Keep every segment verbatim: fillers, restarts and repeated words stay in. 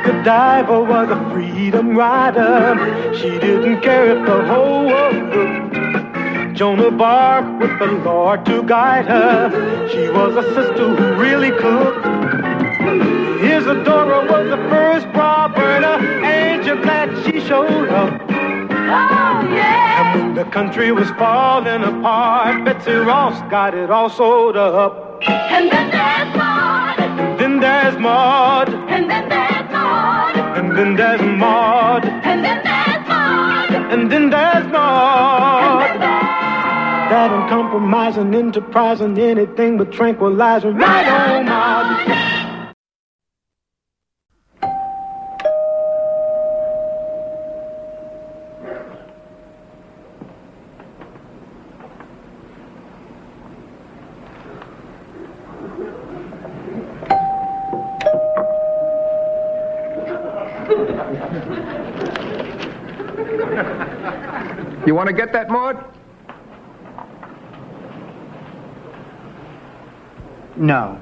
Oscar Diver was a freedom rider. She didn't care if the whole world looked. Joan of Arc with the Lord to guide her. She was a sister who really cooked. Isadora was the first bra burner. Ain't you glad she showed up? Oh, yeah! And when the country was falling apart, Betsy Ross got it all sewed up. And then there's Maud. And then there's Maud. And then there's Maud. And then there's Maud. And then there's Maud. And then there's Maud. And then there's... That uncompromising, enterprising, anything but tranquilizing. Right on, Maud. You want to get that, Maud? No.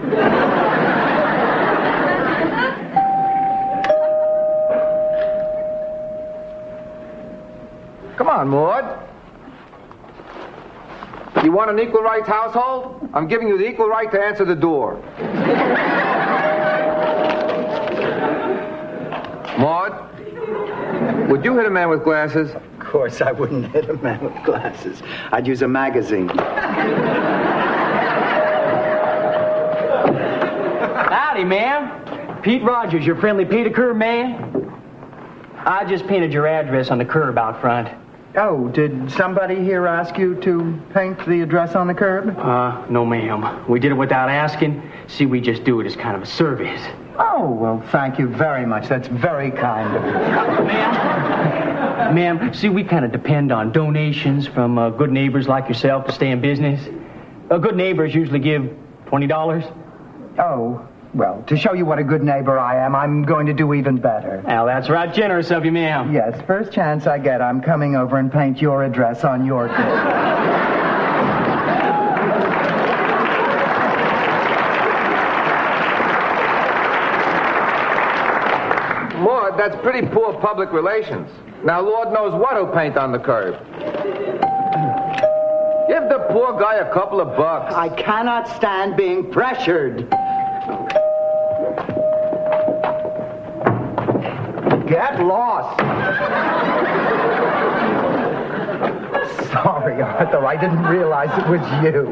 Come on, Maud. You want an equal rights household? I'm giving you the equal right to answer the door. Maud, would you hit a man with glasses? Of course I wouldn't hit a man with glasses. I'd use a magazine. Howdy, ma'am. Pete Rogers, your friendly Peter Curb man. I just painted your address on the curb out front. Oh, did somebody here ask you to paint the address on the curb? Uh, no, ma'am. We did it without asking. See, we just do it as kind of a service. Oh, well, thank you very much. That's very kind of you. Ma'am, ma'am, see, we kind of depend on donations from uh, good neighbors like yourself to stay in business. Uh, good neighbors usually give twenty dollars. Oh, well, to show you what a good neighbor I am, I'm going to do even better. Now, that's right generous of you, ma'am. Yes, first chance I get, I'm coming over and paint your address on your curb. Maud, that's pretty poor public relations. Now, Lord knows what he'll paint on the curb. Give the poor guy a couple of bucks. I cannot stand being pressured. Get lost. Sorry, Arthur. I didn't realize it was you.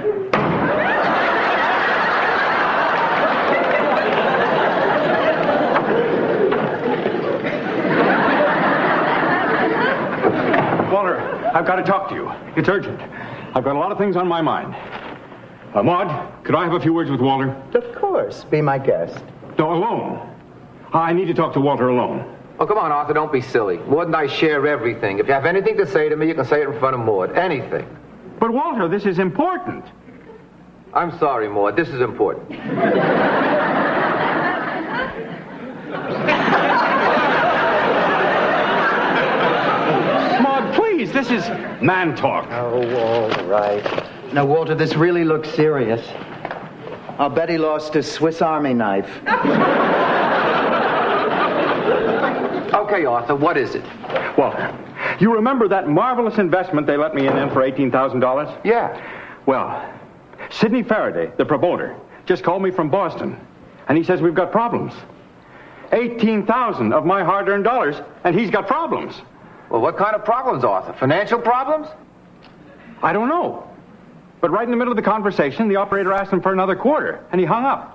Walter, I've got to talk to you. It's urgent. I've got a lot of things on my mind. Uh, Maud, could I have a few words with Walter? Of course. Be my guest. No, alone. I need to talk to Walter alone. Oh, come on, Arthur, don't be silly. Maud and I share everything. If you have anything to say to me, you can say it in front of Maud. Anything. But, Walter, this is important. I'm sorry, Maud. This is important. Maud, please, this is man talk. Oh, all right. Now, Walter, this really looks serious. I'll bet he lost his Swiss Army knife. Okay, Arthur, what is it? Walter, you remember that marvelous investment they let me in, in for eighteen thousand dollars? Yeah. Well, Sidney Faraday, the promoter, just called me from Boston, and he says we've got problems. eighteen thousand of my hard-earned dollars, and he's got problems. Well, what kind of problems, Arthur? Financial problems? I don't know. But right in the middle of the conversation, the operator asked him for another quarter, and he hung up.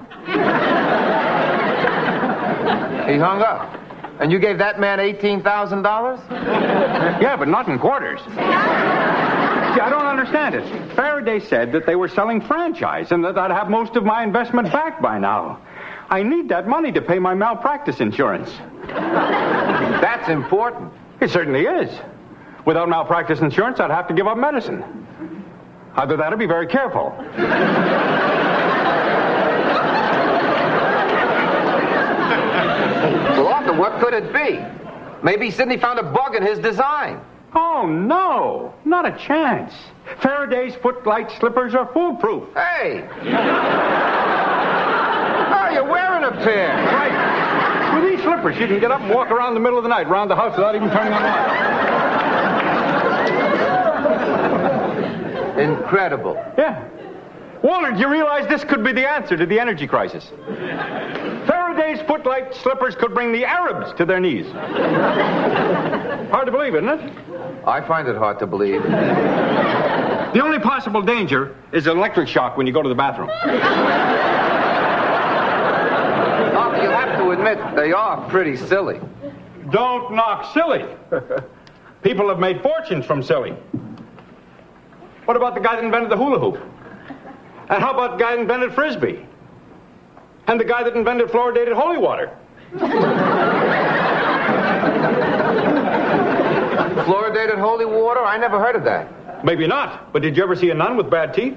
He hung up. And you gave that man eighteen thousand dollars? Yeah, but not in quarters. See, I don't understand it. Faraday said that they were selling franchise and that I'd have most of my investment back by now. I need that money to pay my malpractice insurance. That's important. It certainly is. Without malpractice insurance, I'd have to give up medicine. Either that or be very careful. Well, Arthur, what could it be? Maybe Sidney found a bug in his design. Oh, no. Not a chance. Faraday's footlight slippers are foolproof. Hey! Oh, you're wearing a pair. Right. With temper. She can get up and walk around the middle of the night, around the house without even turning on the light. Incredible. Yeah. Walter, do you realize this could be the answer to the energy crisis? Faraday's footlight slippers could bring the Arabs to their knees. Hard to believe, isn't it? I find it hard to believe. The only possible danger is an electric shock when you go to the bathroom. Arthur, you'll have to admit, they are pretty silly. Don't knock silly. People have made fortunes from silly. What about the guy that invented the hula hoop? And how about the guy that invented Frisbee? And the guy that invented fluoridated holy water? Fluoridated holy water? I never heard of that. Maybe not, but did you ever see a nun with bad teeth?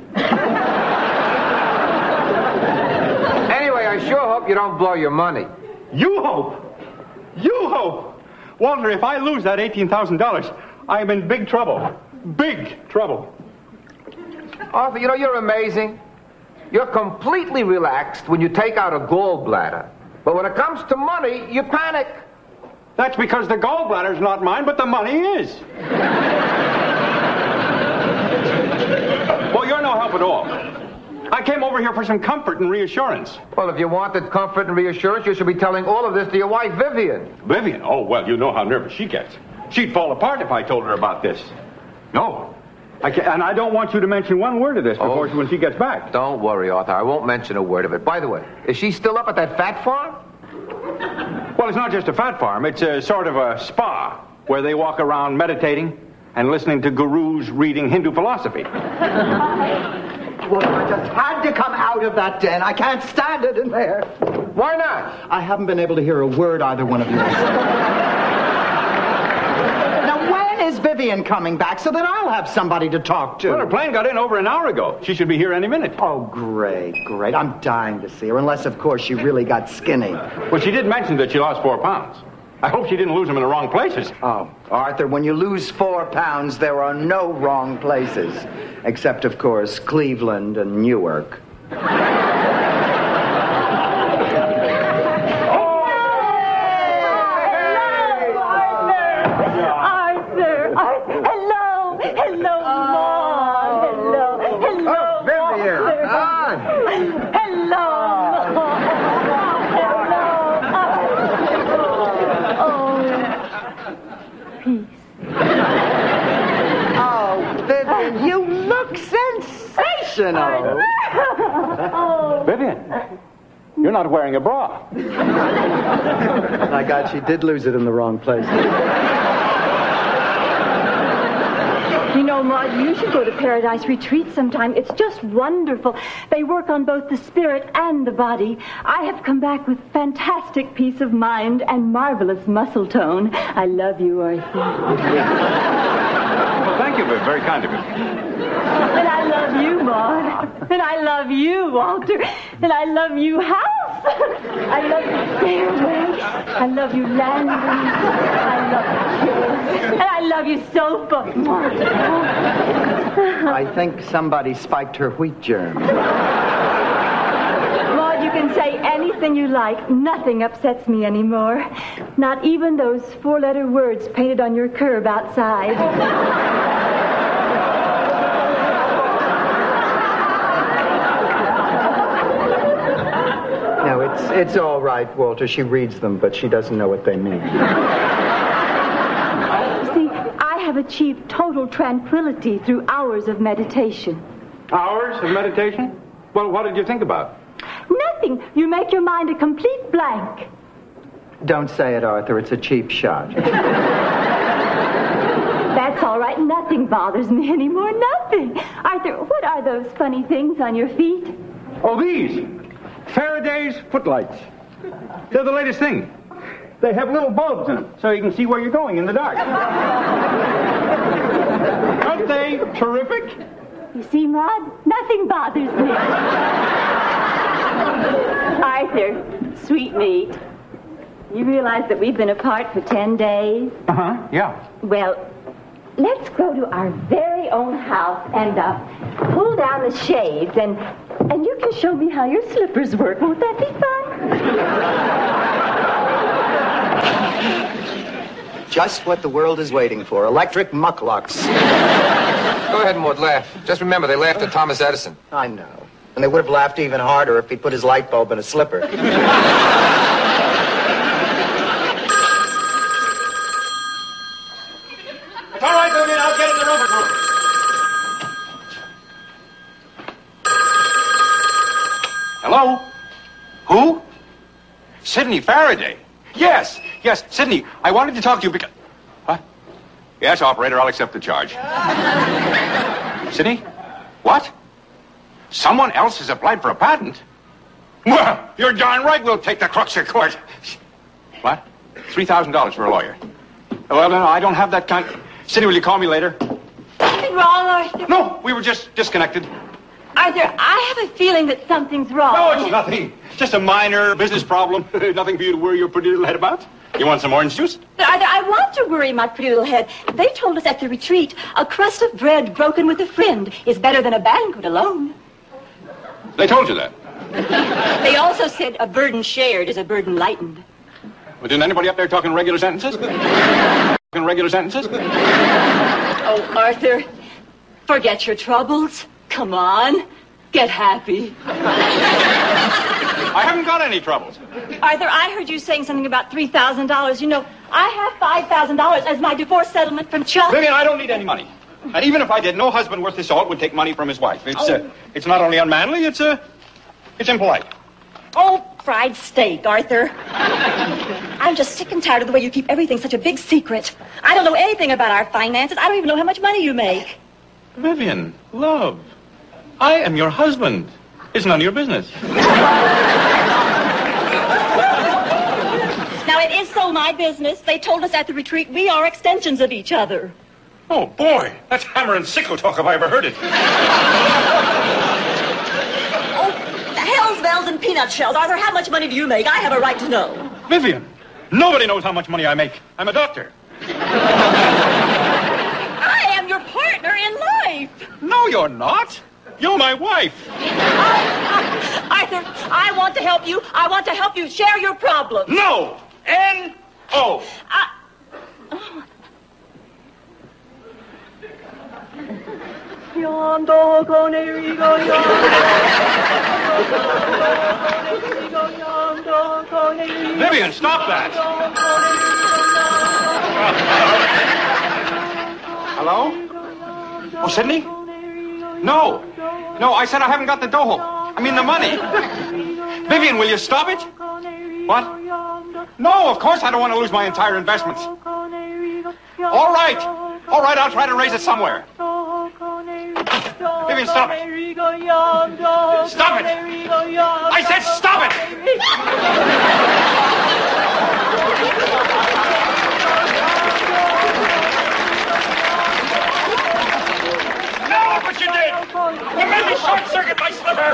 Anyway, I sure hope you don't blow your money. You hope? You hope? Walter, if I lose that eighteen thousand dollars, I am in big trouble. Big trouble. Arthur, you know, you're amazing. You're completely relaxed when you take out a gallbladder. But when it comes to money, you panic. That's because the gallbladder's not mine, but the money is. Well, you're no help at all. I came over here for some comfort and reassurance. Well, if you wanted comfort and reassurance, you should be telling all of this to your wife, Vivian. Vivian? Oh, well, you know how nervous she gets. She'd fall apart if I told her about this. No. I can't, and I don't want you to mention one word of this before Oh. she, when she gets back. Don't worry, Arthur. I won't mention a word of it. By the way, is she still up at that fat farm? Well, it's not just a fat farm. It's a sort of a spa where they walk around meditating and listening to gurus reading Hindu philosophy. Well, I just had to come out of that den. I can't stand it in there. Why not? I haven't been able to hear a word either one of you has said. Now, when is Vivian coming back so that I'll have somebody to talk to? Well, her plane got in over an hour ago. She should be here any minute. Oh, great, great. I'm dying to see her, unless, of course, she really got skinny. Well, she did mention that she lost four pounds. I hope she didn't lose them in the wrong places. Oh, Arthur, when you lose four pounds, there are no wrong places. Except, of course, Cleveland and Newark. Arthur, Arthur, hello, hello, Maud, hello, hello, Oh, Vivian. Arthur. Hello, Maud. Hello. Oh, Vivian, you look sensational. Oh. Vivian, you're not wearing a bra. My God, she did lose it in the wrong place. You know, Maud, you should go to Paradise Retreat sometime. It's just wonderful. They work on both the spirit and the body. I have come back with fantastic peace of mind and marvelous muscle tone. I love you, Arthur. Well, thank you. Very kind of you. And I love you, Maud. And I love you, Walter. And I love you, House. I love you, stairway. I love you, Landon. I love you, chairs. And I love you, sofa. I think somebody spiked her wheat germ. Maud, you can say anything you like. Nothing upsets me anymore. Not even those four-letter words painted on your curb outside. No, it's it's all right, Walter. She reads them, but she doesn't know what they mean. See, I have achieved total tranquility through hours of meditation. Hours of meditation? Well, what did you think about? Nothing. You make your mind a complete blank. Don't say it, Arthur. It's a cheap shot. That's all right. Nothing bothers me anymore. Nothing. Arthur, what are those funny things on your feet? Oh, these. Faraday's footlights. They're the latest thing. They have little bulbs in them, so you can see where you're going in the dark. Aren't they terrific? You see, Maud, nothing bothers me. Arthur, sweetmeat, you realize that we've been apart for ten days? Uh-huh, yeah. Well, let's go to our very own house and uh, pull down the shades, and and you can show me how your slippers work. Won't that be fun? Just what the world is waiting for. Electric mucklucks. Go ahead, Maud, laugh. Just remember, they laughed at Thomas Edison. I know. And they would have laughed even harder if he put his light bulb in a slipper. All right, Vivian, I'll get in the Robert room. Hello? Who? Sidney Faraday. Yes, yes, Sidney, I wanted to talk to you because... What? Yes, operator, I'll accept the charge. Sidney? What? Someone else has applied for a patent? Well, you're darn right we'll take the crooks to court. What? three thousand dollars for a lawyer. Well, no, I don't have that kind... Sidney, will you call me later? Something wrong, Arthur? No, we were just disconnected. Arthur, I have a feeling that something's wrong. No, it's nothing. Just a minor business problem. Nothing for you to worry your pretty little head about. You want some orange juice? But Arthur, I want to worry my pretty little head. They told us at the retreat, a crust of bread broken with a friend is better than a banquet alone. They told you that? They also said a burden shared is a burden lightened. Well, didn't anybody up there talking regular sentences? Talking regular sentences? Oh, Arthur, forget your troubles. Come on, get happy. I haven't got any troubles. Arthur, I heard you saying something about three thousand dollars. You know, I have five thousand dollars as my divorce settlement from Chuck. Vivian, I don't need any money. And even if I did, no husband worth his salt would take money from his wife. It's, oh. uh, it's not only unmanly, it's, uh, it's impolite. Oh, fried steak, Arthur. I'm just sick and tired of the way you keep everything such a big secret. I don't know anything about our finances. I don't even know how much money you make. Vivian, love, I am your husband. It's none of your business. Now, it is so my business. They told us at the retreat we are extensions of each other. Oh, boy, that's hammer and sickle talk if I ever heard it. Oh, hell's bells and peanut shells. Arthur, how much money do you make? I have a right to know. Vivian, nobody knows how much money I make. I'm a doctor. I am your partner in life. No, you're not. You're my wife. Arthur, I want to help you. I want to help you share your problems. No. N O. I... Vivian, stop that. Hello? Oh, Sidney? No. No, I said I haven't got the dough. I mean the money. Vivian, will you stop it? What? No, of course I don't want to lose my entire investments. All right. All right, I'll try to raise it somewhere. Vivian, stop it. Stop it. I said stop it. No, look what you did. You made me short-circuit my slipper.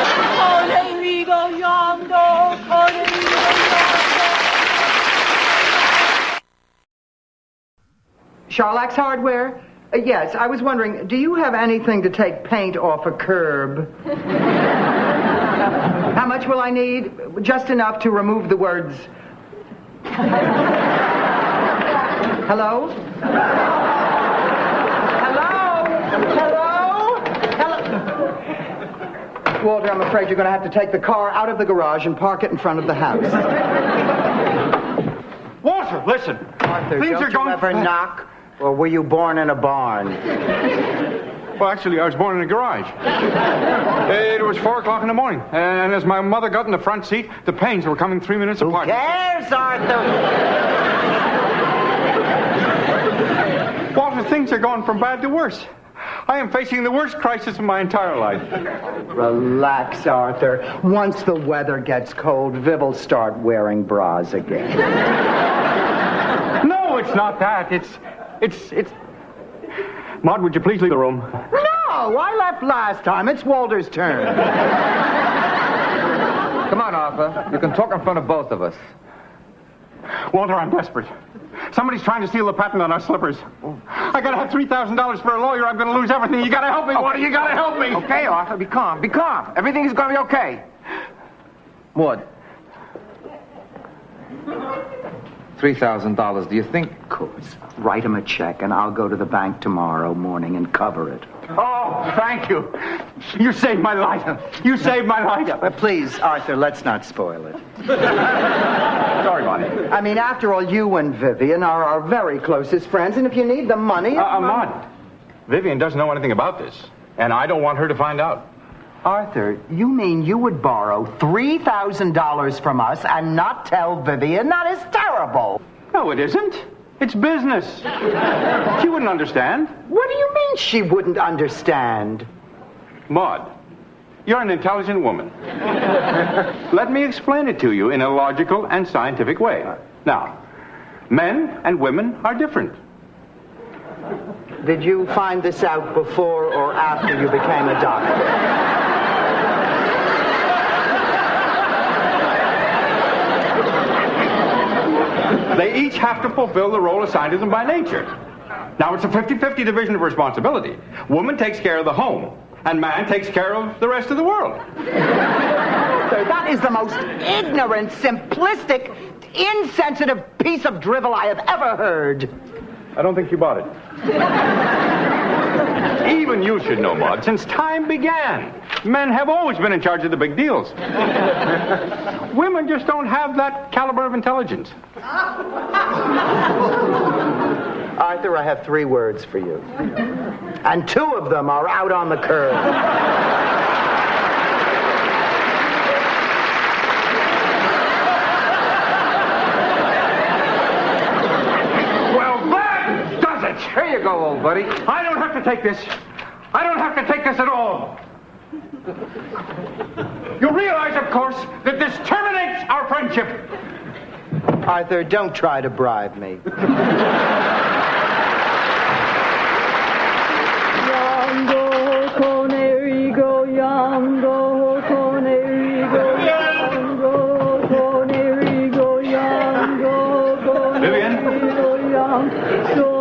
Charlax Hardware? Uh, yes, I was wondering, do you have anything to take paint off a curb? How much will I need? Just enough to remove the words. Hello? Hello? Hello? Hello? Walter, I'm afraid you're going to have to take the car out of the garage and park it in front of the house. Walter, listen. Arthur, Things don't are going... you ever knock? Or were you born in a barn? Well, actually, I was born in a garage. It was four o'clock in the morning, and as my mother got in the front seat, the pains were coming three minutes Who apart. Who cares, Arthur? Walter, things are going from bad to worse. I am facing the worst crisis of my entire life. Relax, Arthur. Once the weather gets cold, Viv will start wearing bras again. No, it's not that. It's... It's... It's... Maud, would you please leave the room? No, I left last time. It's Walter's turn. Come on, Arthur. You can talk in front of both of us. Walter, I'm desperate. Somebody's trying to steal the patent on our slippers. I gotta have three thousand dollars for a lawyer. I'm gonna lose everything. You gotta help me, Walter. You gotta help me. Okay, Arthur, be calm. Be calm. Everything is gonna be okay. Maud. three thousand dollars. Do you think... Of course. Write him a check, and I'll go to the bank tomorrow morning and cover it. Oh, thank you. You saved my life. You saved my life. Yeah, but please, Arthur, let's not spoil it. Sorry, Bonnie. I mean, after all, you and Vivian are our very closest friends, and if you need the money... Uh, Ahmad, Vivian doesn't know anything about this, and I don't want her to find out. Arthur, you mean you would borrow three thousand dollars from us and not tell Vivian? That is terrible. No, it isn't. It's business. She wouldn't understand. What do you mean she wouldn't understand? Maud, you're an intelligent woman. Let me explain it to you in a logical and scientific way. Now, men and women are different. Did you find this out before or after you became a doctor? They each have to fulfill the role assigned to them by nature. Now, it's a fifty-fifty division of responsibility. Woman takes care of the home, and man takes care of the rest of the world. That is the most ignorant, simplistic, insensitive piece of drivel I have ever heard. I don't think you bought it. Even you should know, Maud. Since time began, men have always been in charge of the big deals. Women just don't have that caliber of intelligence. Arthur, I have three words for you. And two of them are out on the curb. Here you go, old buddy. I don't have to take this. I don't have to take this at all. You realize, of course, that this terminates our friendship. Arthur, don't try to bribe me. Yango, Conerigo, Yango, Conerigo, Yango, Conerigo, Yango, Conerigo, Yango.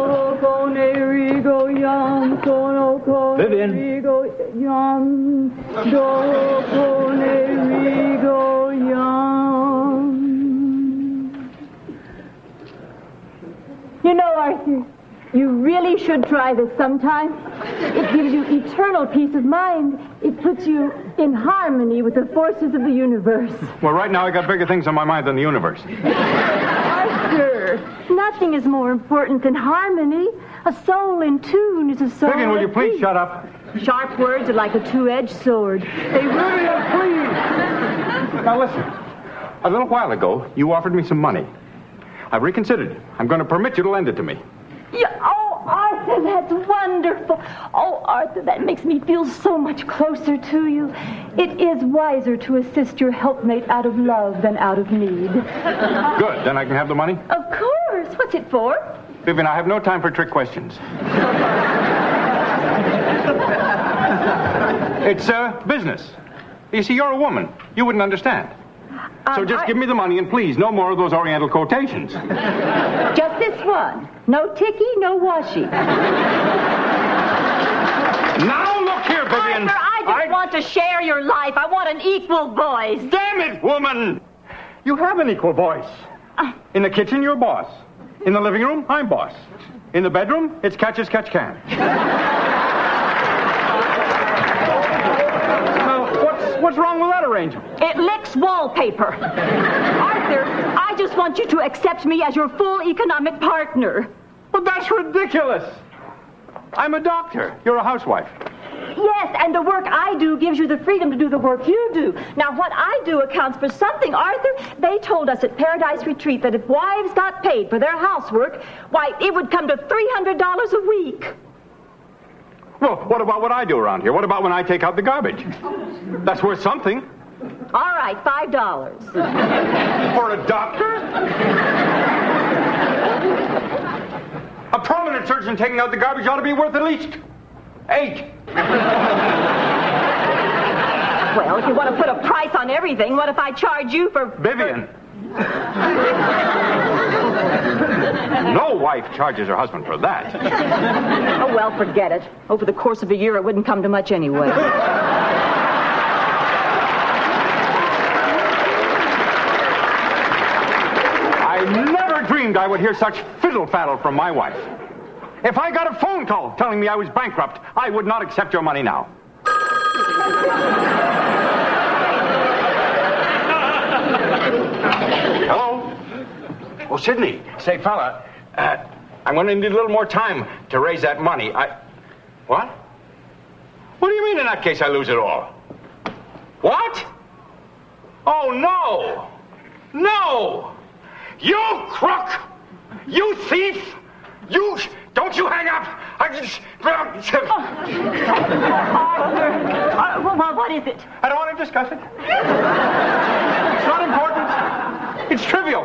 Vivian. You know, Arthur, you really should try this sometime. It gives you eternal peace of mind. It puts you in harmony with the forces of the universe. Well, right now I got bigger things on my mind than the universe. Arthur, nothing is more important than harmony. A soul in tune is a soul. Vivian, will you please peace. shut up? Sharp words are like a two-edged sword. They really are. Please. Now listen. A little while ago, you offered me some money. I've reconsidered. I'm going to permit you to lend it to me. Yeah, oh, Arthur, that's wonderful. Oh, Arthur, that makes me feel so much closer to you. It is wiser to assist your helpmate out of love than out of need. Good. Then I can have the money? Of course. What's it for? Vivian, I have no time for trick questions. It's uh, business. You see, you're a woman. You wouldn't understand. So Um, just I- give me the money, and please, no more of those Oriental quotations. Just this one. No ticky, no washi. Now look here, Vivian. Arthur, I just want to share your life. I want an equal voice. Damn it, woman! You have an equal voice. In the kitchen, you're boss. In the living room, I'm boss. In the bedroom, it's catch as catch can. Now, what's, what's wrong with that arrangement? It licks wallpaper. Arthur, I just want you to accept me as your full economic partner. But that's ridiculous. I'm a doctor. You're a housewife. Yes, and the work I do gives you the freedom to do the work you do. Now, what I do accounts for something, Arthur. They told us at Paradise Retreat that if wives got paid for their housework, why, it would come to three hundred dollars a week. Well, what about what I do around here? What about when I take out the garbage? That's worth something. All right, five dollars. For a doctor? A prominent surgeon taking out the garbage ought to be worth at least eight. Well, if you want to put a price on everything, what if I charge you for... Vivian. No wife charges her husband for that. Oh, well, forget it. Over the course of a year, it wouldn't come to much anyway. I never dreamed dreamed I would hear such fiddle-faddle from my wife. If I got a phone call telling me I was bankrupt, I would not accept your money now. Hello? Oh, Sidney. Say, fella, uh, I'm going to need a little more time to raise that money. I... What? What do you mean in that case I lose it all? What? Oh, no. No. You crook. You thief. You... Don't you hang up. I just... Arthur. Uh, well, what is it? I don't want to discuss it. It's not important. It's trivial.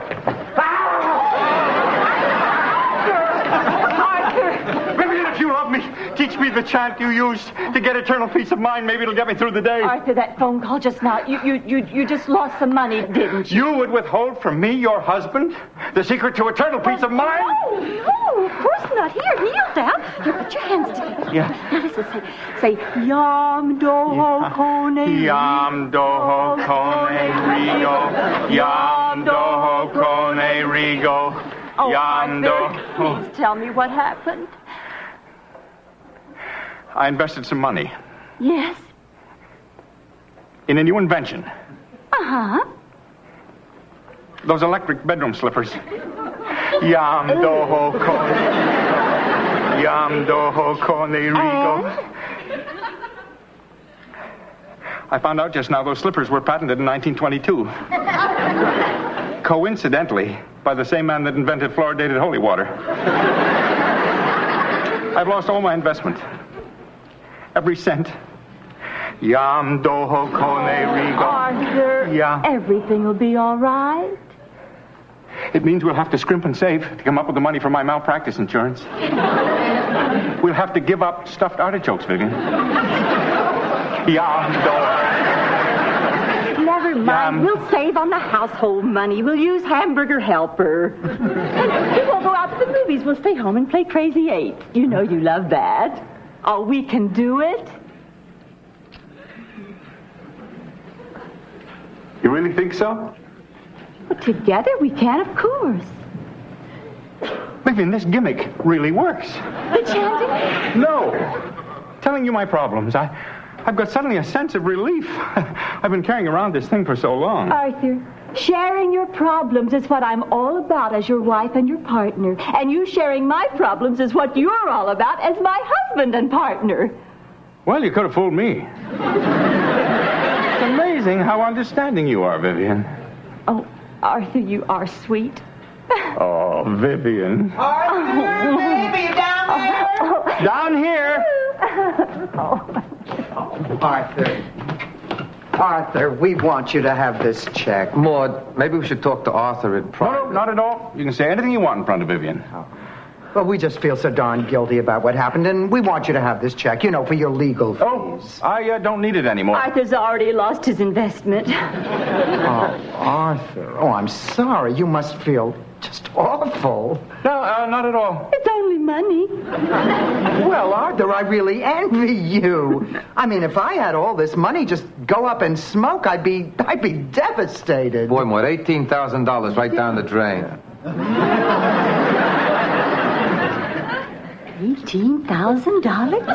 Vivian, if you love me, teach me the chant you used to get eternal peace of mind. Maybe it'll get me through the day. Arthur, that phone call just now, you you you, you just lost some money, didn't you? You would withhold from me, your husband, the secret to eternal peace oh, of mind? No, no, of course not. Here, kneel down. Here, put your hands together. Yeah. Now listen, say, say, Yam Doho Kone. Yam Doho Kone Rigo. Yam Doho Kone Rigo. Oh, Yam Arthur, Doho. please tell me what happened. I invested some money Yes. in a new invention. Uh-huh. Those electric bedroom slippers. Yam Doho Kone. Yam Doho Kone Rigo. I found out just now those slippers were patented in nineteen twenty-two. Coincidentally, by the same man that invented fluoridated holy water. I've lost all my investment. Every cent. Yam Doho Kone Rigo. Arthur, Yeah. everything will be all right. It means we'll have to scrimp and save to come up with the money for my malpractice insurance. We'll have to give up stuffed artichokes, Vivian. Yam Doho. Never mind. Yum. We'll save on the household money. We'll use Hamburger Helper. And we won't go out to the movies. We'll stay home and play Crazy Eight. You know you love that. Oh, we can do it. You really think so? Well, together we can, of course. Vivian, this gimmick really works. The chanting? No. Telling you my problems, I, I've got suddenly a sense of relief. I've been carrying around this thing for so long. Arthur, sharing your problems is what I'm all about as your wife and your partner. And you sharing my problems is what you're all about as my husband and partner. Well, you could have fooled me. It's amazing how understanding you are, Vivian. Oh, Arthur, you are sweet. Oh, Vivian. Arthur, baby, down there. Oh, Down here. oh. Arthur. Arthur, we want you to have this check. Maud, maybe we should talk to Arthur in No, private. no, not at all. You can say anything you want in front of Vivian. Well, we just feel so darn guilty about what happened, and we want you to have this check, you know, for your legal Oh, fees. I uh, don't need it anymore. Arthur's already lost his investment. Oh, Arthur. Oh, I'm sorry. You must feel just awful. No, uh, not at all. It's only money. Well, Arthur, I really envy you. I mean, if I had all this money, just go up and smoke, I'd be, I'd be devastated. Boy, Maud, eighteen thousand dollars right down the drain. Eighteen thousand dollars?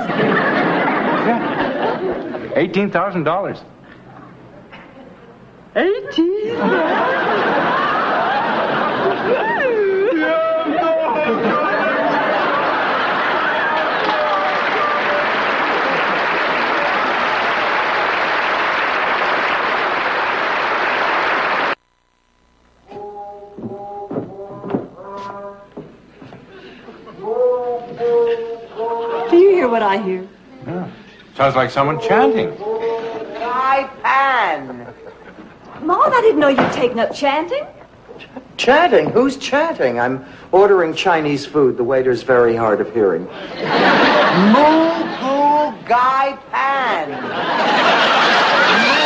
Yeah. eighteen thousand dollars. Eighteen? Do you hear what I hear? Yeah. Sounds like someone chanting. My pan. Mom, I didn't know you'd taken up chanting. Chatting? Who's chatting? I'm ordering Chinese food. The waiter's very hard of hearing. Moo Goo Gai Pan.